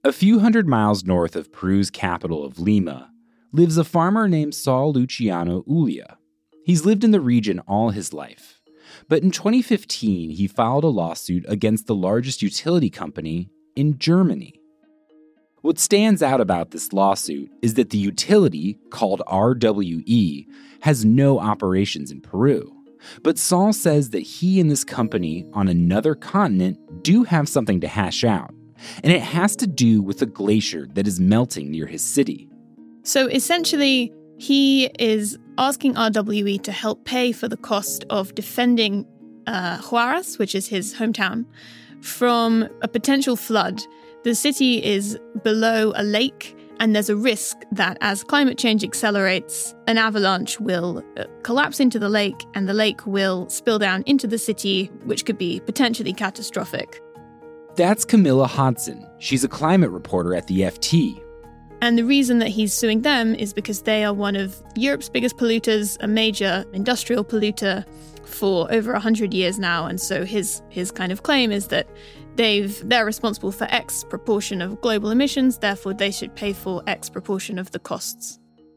A few hundred miles north of Peru's capital of Lima lives a farmer named Saul Luciano Ulia. He's lived in the region all his life. But in 2015, he filed a lawsuit against the largest utility company in Germany. What stands out about this lawsuit is that the utility, called RWE, has no operations in Peru. But Saul says that he and this company on another continent do have something to hash out, and it has to do with a glacier that is melting near his city. So essentially, he is asking RWE to help pay for the cost of defending Huaraz, which is his hometown, from a potential flood. The city is below a lake, and there's a risk that as climate change accelerates, an avalanche will collapse into the lake, and the lake will spill down into the city, which could be potentially catastrophic. That's Camilla Hodson. She's a climate reporter at the FT. And the reason that he's suing them is because they are one of Europe's biggest polluters, a major industrial polluter for over 100 years now. And so his kind of claim is that they're responsible for X proportion of global emissions, therefore they should pay for X proportion of the costs.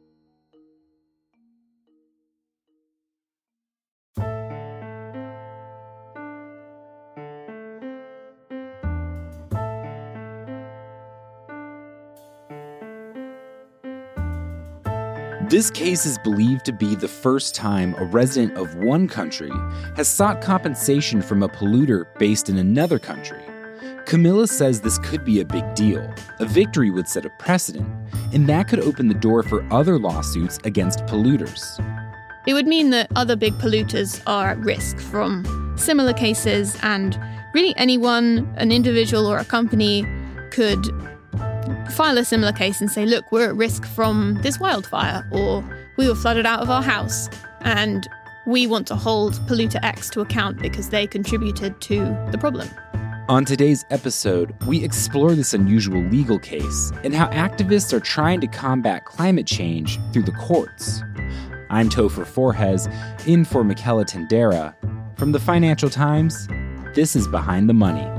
This case is believed to be the first time a resident of one country has sought compensation from a polluter based in another country. Camilla says this could be a big deal. A victory would set a precedent, and that could open the door for other lawsuits against polluters. It would mean that other big polluters are at risk from similar cases, and really anyone, an individual or a company, could file a similar case and say, look, we're at risk from this wildfire, or we were flooded out of our house, and we want to hold polluter X to account because they contributed to the problem. On today's episode, we explore this unusual legal case and how activists are trying to combat climate change through the courts. I'm Topher Forhecz, in for Michela Tendera. From the Financial Times, this is Behind the Money.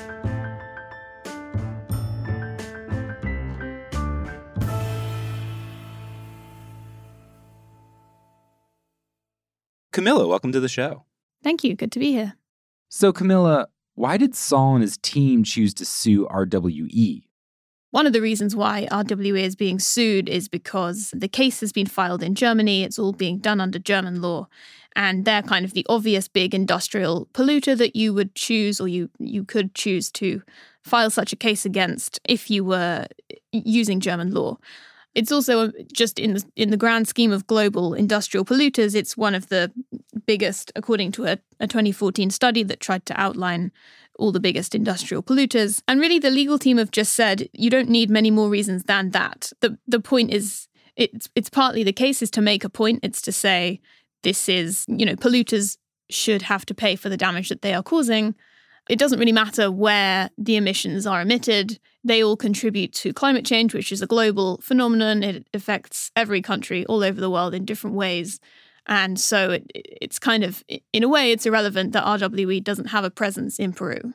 Camilla, welcome to the show. Thank you. Good to be here. So, Camilla, why did Saul and his team choose to sue RWE? One of the reasons why RWE is being sued is because the case has been filed in Germany. It's all being done under German law. And they're kind of the obvious big industrial polluter that you would choose, or you could choose to file such a case against if you were using German law. It's also just in the grand scheme of global industrial polluters, it's one of the biggest, according to a 2014 study that tried to outline all the biggest industrial polluters. And really, the legal team have just said, you don't need many more reasons than that. The point is, it's partly the case is to make a point. It's to say, this is, polluters should have to pay for the damage that they are causing. It doesn't really matter where the emissions are emitted. They all contribute to climate change, which is a global phenomenon. It affects every country all over the world in different ways. And so it's kind of, in a way, it's irrelevant that RWE doesn't have a presence in Peru.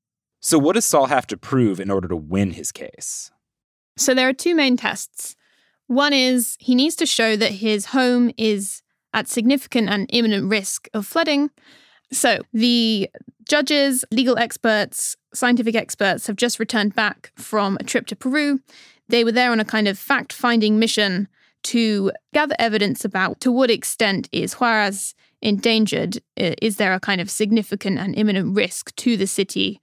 So what does Saul have to prove in order to win his case? So there are two main tests. One is he needs to show that his home is at significant and imminent risk of flooding. So the judges, legal experts, scientific experts have just returned back from a trip to Peru. They were there on a kind of fact-finding mission to gather evidence about to what extent is Huaraz endangered. Is there a kind of significant and imminent risk to the city?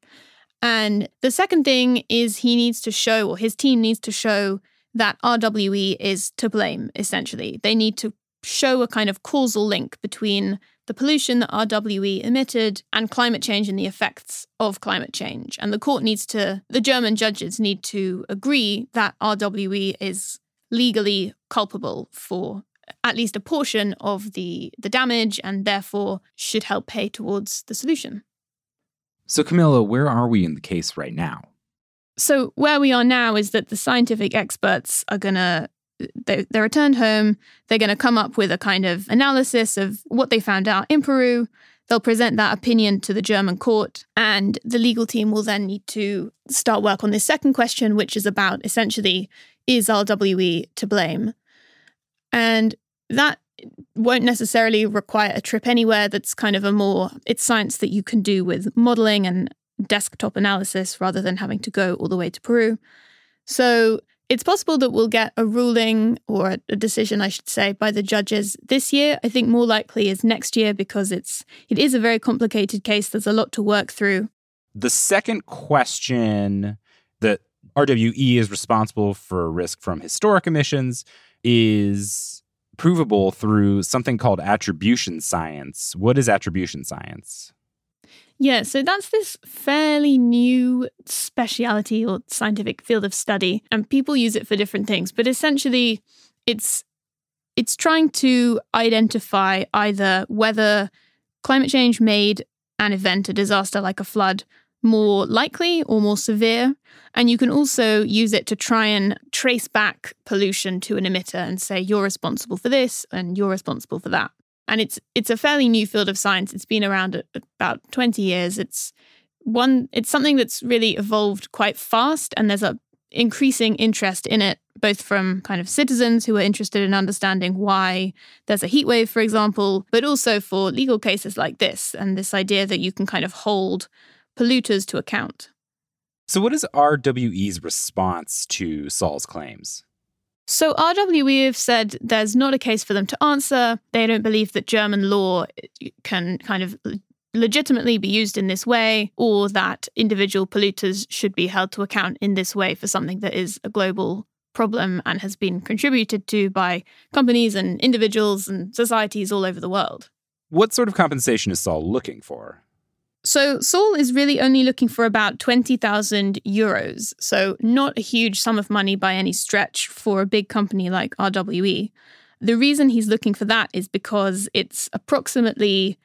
And the second thing is he needs to show, or his team needs to show, that RWE is to blame, essentially. They need to show a kind of causal link between the pollution that RWE emitted and climate change and the effects of climate change. And the German judges need to agree that RWE is legally culpable for at least a portion of the damage and therefore should help pay towards the solution. So Camilla, where are we in the case right now? So where we are now is that the scientific experts are they're returned home. They're going to come up with a kind of analysis of what they found out in Peru. They'll present that opinion to the German court, and the legal team will then need to start work on this second question, which is about essentially, is RWE to blame? And that won't necessarily require a trip anywhere. That's kind of it's science that you can do with modeling and desktop analysis rather than having to go all the way to Peru. So it's possible that we'll get a ruling or a decision, I should say, by the judges this year. I think more likely is next year because it is a very complicated case. There's a lot to work through. The second question, that RWE is responsible for risk from historic emissions, is provable through something called attribution science. What is attribution science? Yeah, so that's this fairly new speciality or scientific field of study, and people use it for different things. But essentially, it's trying to identify either whether climate change made an event, a disaster like a flood, more likely or more severe. And you can also use it to try and trace back pollution to an emitter and say, you're responsible for this and you're responsible for that. And it's a fairly new field of science. It's been around about 20 years. It's something that's really evolved quite fast, and there's a increasing interest in it, both from kind of citizens who are interested in understanding why there's a heat wave, for example, but also for legal cases like this, and this idea that you can kind of hold polluters to account. So what is RWE's response to Sol's claims? So RWE have said there's not a case for them to answer. They don't believe that German law can kind of legitimately be used in this way, or that individual polluters should be held to account in this way for something that is a global problem and has been contributed to by companies and individuals and societies all over the world. What sort of compensation is Sol looking for? So Sol is really only looking for about 20,000 euros, so not a huge sum of money by any stretch for a big company like RWE. The reason he's looking for that is because it's approximately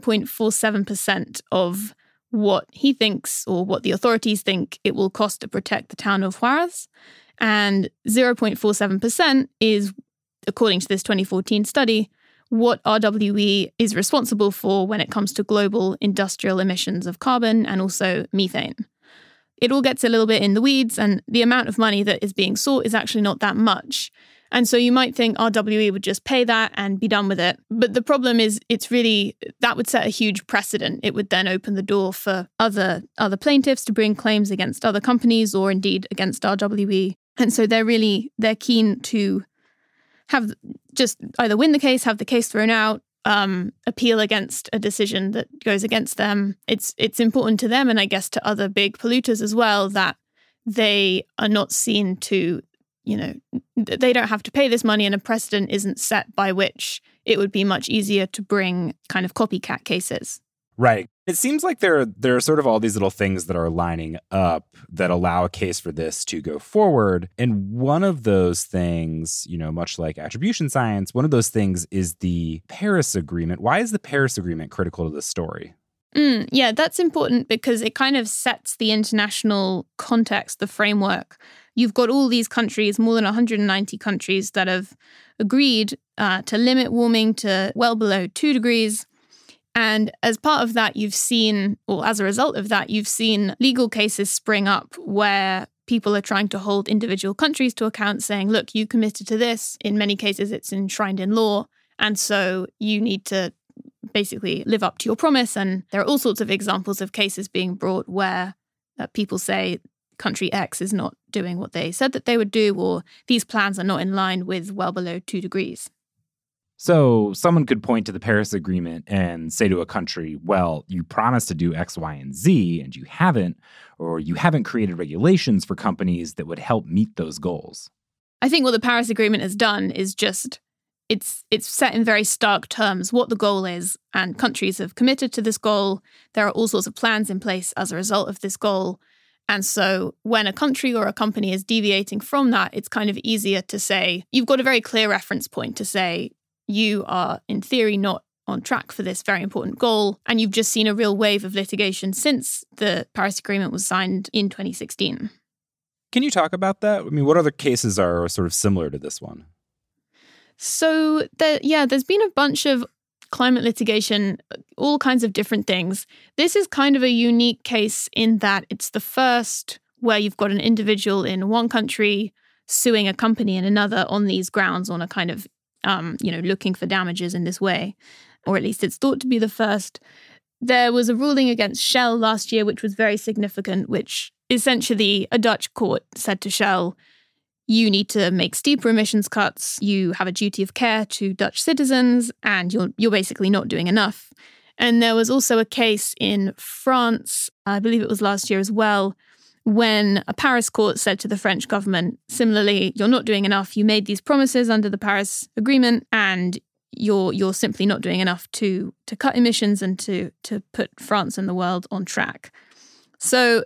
0.47% of what he thinks or what the authorities think it will cost to protect the town of Huaraz. And 0.47% is, according to this 2014 study, what RWE is responsible for when it comes to global industrial emissions of carbon and also methane. It all gets a little bit in the weeds, and the amount of money that is being sought is actually not that much. And so you might think RWE would just pay that and be done with it. But the problem is that would set a huge precedent. It would then open the door for other plaintiffs to bring claims against other companies or indeed against RWE. And so they're keen to have just either win the case, have the case thrown out, appeal against a decision that goes against them. It's important to them, and I guess to other big polluters as well, that they are not seen to, they don't have to pay this money, and a precedent isn't set by which it would be much easier to bring kind of copycat cases. Right. It seems like there are sort of all these little things that are lining up that allow a case for this to go forward. And one of those things, much like attribution science, one of those things is the Paris Agreement. Why is the Paris Agreement critical to this story? Yeah, that's important because it kind of sets the international context, the framework. You've got all these countries, more than 190 countries, that have agreed to limit warming to well below 2 degrees. And as part of that, as a result of that, you've seen legal cases spring up where people are trying to hold individual countries to account, saying, look, you committed to this. In many cases, it's enshrined in law. And so you need to basically live up to your promise. And there are all sorts of examples of cases being brought where people say country X is not doing what they said that they would do, or these plans are not in line with well below 2 degrees. So someone could point to the Paris Agreement and say to a country, well, you promised to do X, Y, and Z, and you haven't, or you haven't created regulations for companies that would help meet those goals. I think what the Paris Agreement has done is just, it's set in very stark terms what the goal is, and countries have committed to this goal. There are all sorts of plans in place as a result of this goal. And so when a country or a company is deviating from that, it's kind of easier to say, you've got a very clear reference point to say, you are, in theory, not on track for this very important goal. And you've just seen a real wave of litigation since the Paris Agreement was signed in 2016. Can you talk about that? I mean, what other cases are sort of similar to this one? So, there's been a bunch of climate litigation, all kinds of different things. This is kind of a unique case in that it's the first where you've got an individual in one country suing a company in another on these grounds, on a kind of, looking for damages in this way, or at least it's thought to be the first. There was a ruling against Shell last year, which was very significant, which essentially a Dutch court said to Shell, you need to make steeper emissions cuts, you have a duty of care to Dutch citizens, and you're basically not doing enough. And there was also a case in France, I believe it was last year as well, when a Paris court said to the French government, similarly, you're not doing enough, you made these promises under the Paris Agreement, and you're simply not doing enough to cut emissions and to put France and the world on track. So,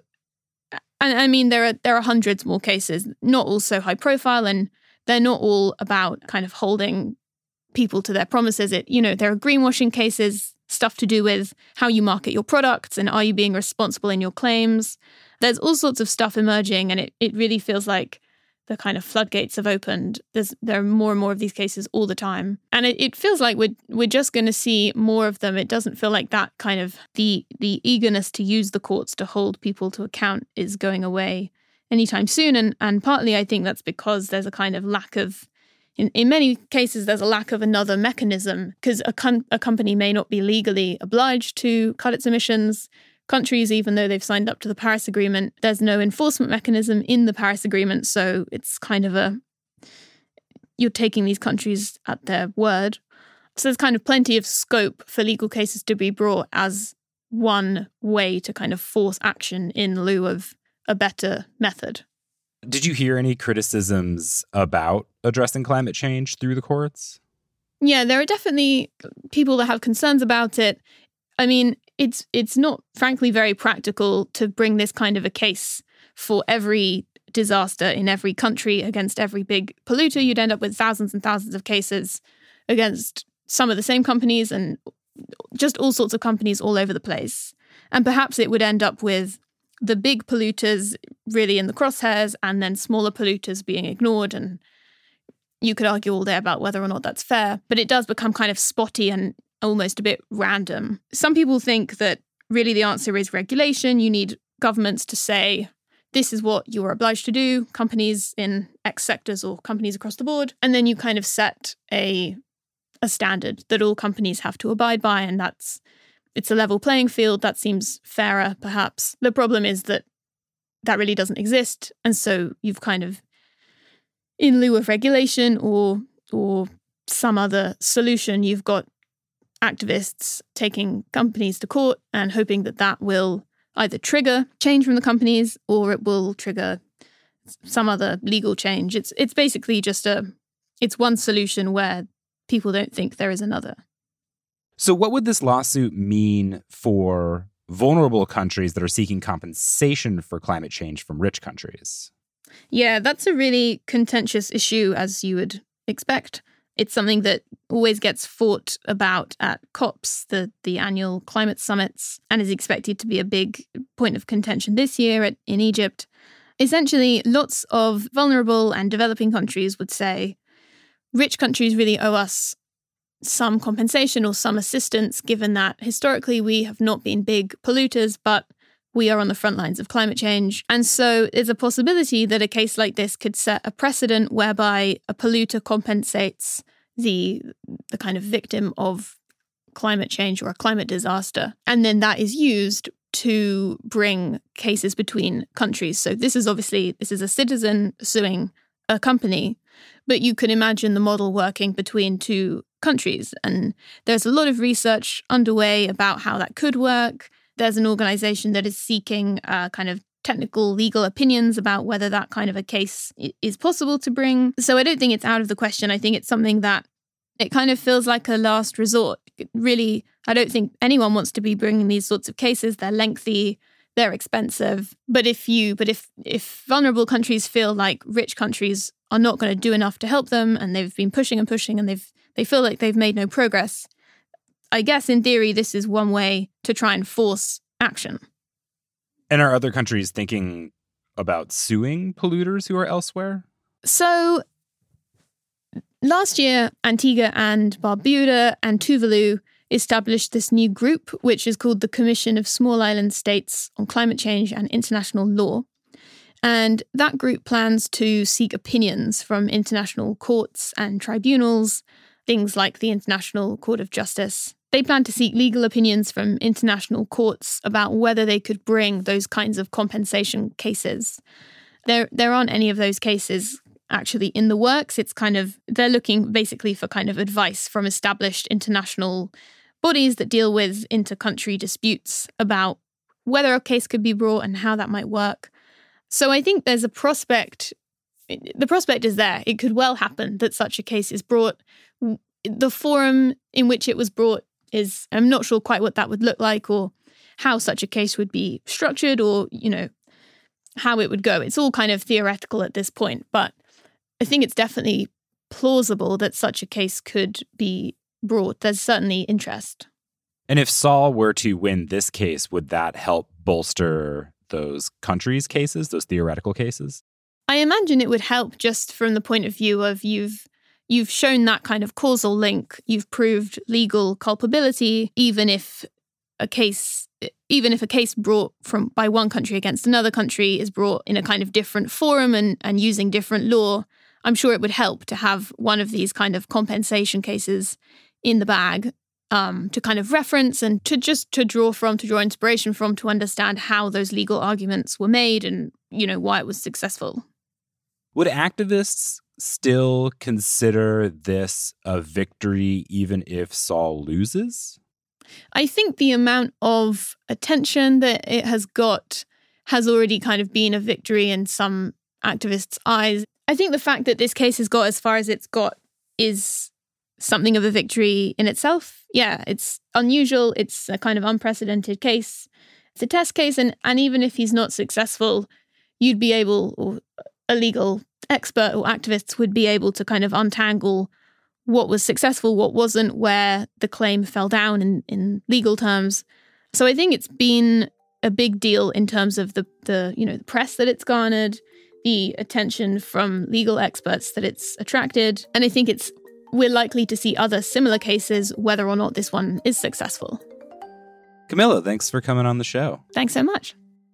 I mean, there are hundreds more cases, not all so high profile, and they're not all about kind of holding people to their promises. There are greenwashing cases, stuff to do with how you market your products and are you being responsible in your claims. There's all sorts of stuff emerging, and it really feels like the kind of floodgates have opened. There are more and more of these cases all the time. And it feels like we're just going to see more of them. It doesn't feel like that kind of the eagerness to use the courts to hold people to account is going away anytime soon. And partly I think that's because there's a kind of lack of, in many cases, there's a lack of another mechanism, because a company may not be legally obliged to cut its emissions. Countries, even though they've signed up to the Paris Agreement, there's no enforcement mechanism in the Paris Agreement. So it's kind of you're taking these countries at their word. So there's kind of plenty of scope for legal cases to be brought as one way to kind of force action in lieu of a better method. Did you hear any criticisms about addressing climate change through the courts? Yeah, there are definitely people that have concerns about it. I mean, it's not, frankly, very practical to bring this kind of a case for every disaster in every country against every big polluter. You'd end up with thousands and thousands of cases against some of the same companies and just all sorts of companies all over the place. And perhaps it would end up with the big polluters really in the crosshairs and then smaller polluters being ignored. And you could argue all day about whether or not that's fair, but it does become kind of spotty and almost a bit random. Some people think that really the answer is regulation. You need governments to say, this is what you are obliged to do, companies in X sectors or companies across the board. And then you kind of set a standard that all companies have to abide by. And it's a level playing field. That seems fairer, perhaps. The problem is that really doesn't exist. And so you've kind of, in lieu of regulation or some other solution, you've got activists taking companies to court and hoping that will either trigger change from the companies or it will trigger some other legal change. It's basically just it's one solution where people don't think there is another. So what would this lawsuit mean for vulnerable countries that are seeking compensation for climate change from rich countries? Yeah, that's a really contentious issue, as you would expect. It's something that always gets fought about at COPs, the annual climate summits, and is expected to be a big point of contention this year in Egypt. Essentially, lots of vulnerable and developing countries would say, rich countries really owe us some compensation or some assistance, given that historically we have not been big polluters, but we are on the front lines of climate change. And so there's a possibility that a case like this could set a precedent whereby a polluter compensates the kind of victim of climate change or a climate disaster. And then that is used to bring cases between countries. So this is a citizen suing a company, but you can imagine the model working between two countries. And there's a lot of research underway about how that could work. There's an organization that is seeking kind of technical legal opinions about whether that kind of a case is possible to bring. So I don't think it's out of the question. I think it's something that it kind of feels like a last resort. Really, I don't think anyone wants to be bringing these sorts of cases. They're lengthy, they're expensive. But if vulnerable countries feel like rich countries are not going to do enough to help them, and they've been pushing and pushing, and they feel like they've made no progress, I guess in theory, this is one way to try and force action. And are other countries thinking about suing polluters who are elsewhere? So last year, Antigua and Barbuda and Tuvalu established this new group, which is called the Commission of Small Island States on Climate Change and International Law. And that group plans to seek opinions from international courts and tribunals, things like the International Court of Justice. They plan to seek legal opinions from international courts about whether they could bring those kinds of compensation cases. There aren't any of those cases actually in the works. It's kind of, they're looking basically for kind of advice from established international bodies that deal with inter-country disputes about whether a case could be brought and how that might work. So I think there's a prospect, the prospect is there. It could well happen that such a case is brought. The forum in which it was brought is, I'm not sure quite what that would look like or how such a case would be structured or, how it would go. It's all kind of theoretical at this point, but I think it's definitely plausible that such a case could be brought. There's certainly interest. And if Saul were to win this case, would that help bolster those countries' cases, those theoretical cases? I imagine it would help just from the point of view of you've shown that kind of causal link, you've proved legal culpability, even if a case brought by one country against another country is brought in a kind of different forum and using different law. I'm sure it would help to have one of these kind of compensation cases in the bag to kind of reference and to draw inspiration from, to understand how those legal arguments were made and, why it was successful. Would activists still consider this a victory even if Saul loses? I think the amount of attention that it has got has already kind of been a victory in some activists' eyes. I think the fact that this case has got as far as it's got is something of a victory in itself. Yeah, it's unusual. It's a kind of unprecedented case. It's a test case. And even if he's not successful, you'd be able, or a legal expert or activists would be able to kind of untangle what was successful, what wasn't, where the claim fell down in legal terms. So I think it's been a big deal in terms of the press that it's garnered, the attention from legal experts that it's attracted. And I think we're likely to see other similar cases, whether or not this one is successful. Camilla, thanks for coming on the show. Thanks so much.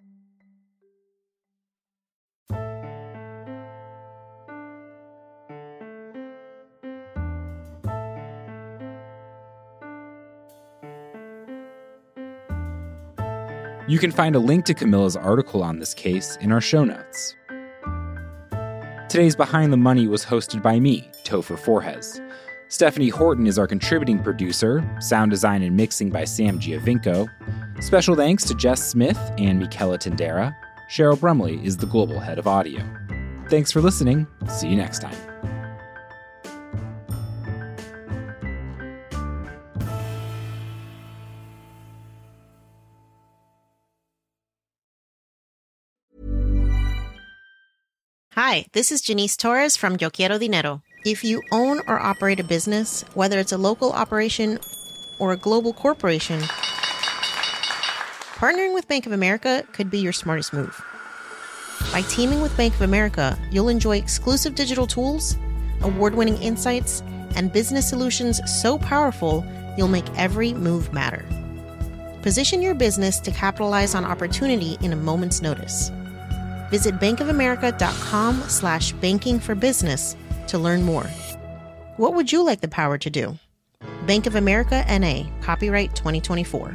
You can find a link to Camilla's article on this case in our show notes. Today's Behind the Money was hosted by me, Topher Forhes. Stephanie Horton is our contributing producer, sound design and mixing by Sam Giovinco. Special thanks to Jess Smith and Michela Tendera. Cheryl Brumley is the global head of audio. Thanks for listening. See you next time. Hi, this is Janice Torres from Yo Quiero Dinero. If you own or operate a business, whether it's a local operation or a global corporation, partnering with Bank of America could be your smartest move. By teaming with Bank of America, you'll enjoy exclusive digital tools, award-winning insights, and business solutions so powerful, you'll make every move matter. Position your business to capitalize on opportunity in a moment's notice. Visit bankofamerica.com/bankingforbusiness to learn more. What would you like the power to do? Bank of America N.A., copyright 2024.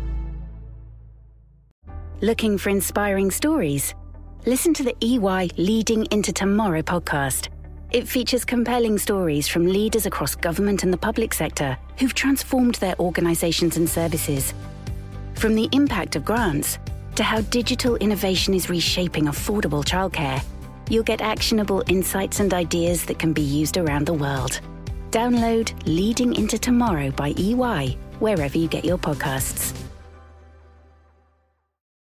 Looking for inspiring stories? Listen to the EY Leading into Tomorrow podcast. It features compelling stories from leaders across government and the public sector who've transformed their organizations and services. From the impact of grants to how digital innovation is reshaping affordable childcare, you'll get actionable insights and ideas that can be used around the world. Download Leading into Tomorrow by EY wherever you get your podcasts.